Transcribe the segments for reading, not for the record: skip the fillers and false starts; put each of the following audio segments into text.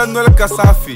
Nol Kasafi.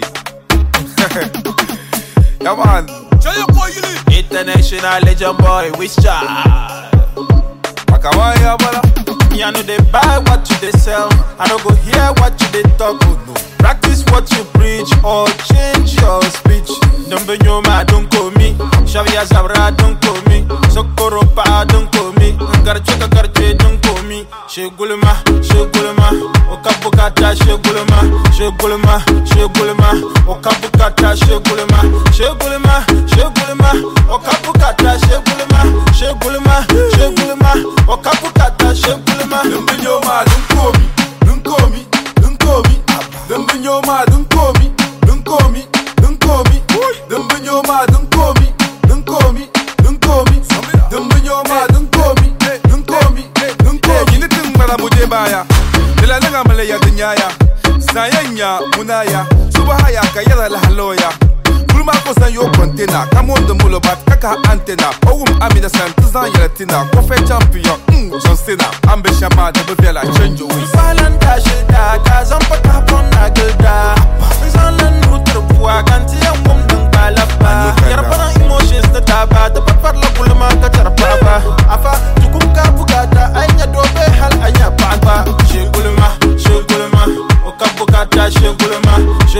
Yeah, man. International legend boy, which child? Makamaya, brother. Me, I know they buy what you they sell. I don't go hear what you they talk. Practice what you preach or change your speech. Don't be no ma, don't call me. Shavia Zabra, don't call me. Sokoropa, don't call me. Garchuka Garche, don't call me. Shegulma, Okapukata, Shegulma, Okapukata, Shegulma, Okapukata, Shegulma, Okapukata, Shegulma. Don't be no ma, don't call me. Don't call me. Don't be no ma, don't call me. Don't call me. Don't be no ma, don't call me. Don't call me. Don't be no ma, don't call me. Anything marabude baya. Dila nanga malaya dunyaya. Sayanya munaya. Subahaya kayala la haloya. Kulma ko san yo container. Come on the mulobat kaka antenna. Owum amida san tuzan yelatina. Kofe champion. John Cena. Ambition ma de bevela change your ways. Falan da shida ka zan fata pon na gilda. Misalan nutar buwa kanti yan mum dan balaba. Yarfana emotions da daba da farfar la kulma ka tarfa. Afa tukum ka bugata anya dobe hal anya baba. Shegulma, okabukata shegulma,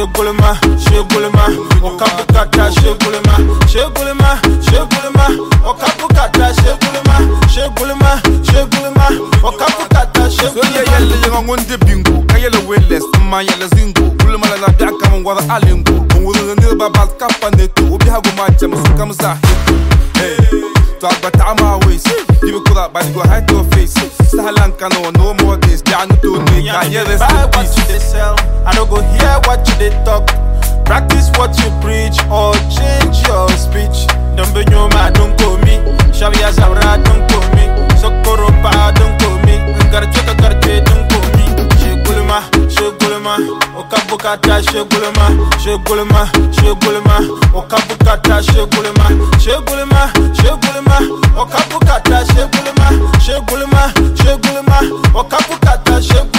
okabukata shegulma, okabukata shegulma, okabukata shegulma. So yelle yenga ngonde bingo, kayele welles, ma yelle zingo. Kulma la biaka mo wada alingo. Mo wulu ne baba kapaneto, obi hago macha musika musa. Hey, talk about time ways. You could up, but you go hide your face. Sahalanka no more days. Down to me, I hear this. Buy what you they sell. I don't go hear what you they talk. Practice what you preach or change your speech. Don't be no ma, don't call me. Shavia Zabra, don't call me. Sokoropa, don't call me. Garchuka Garche, don't call me. Shegulma, Okabukata, Shegulma, Okabukata, Shegulma, Okabukata, Shegulma, Okabukata, Shegulma.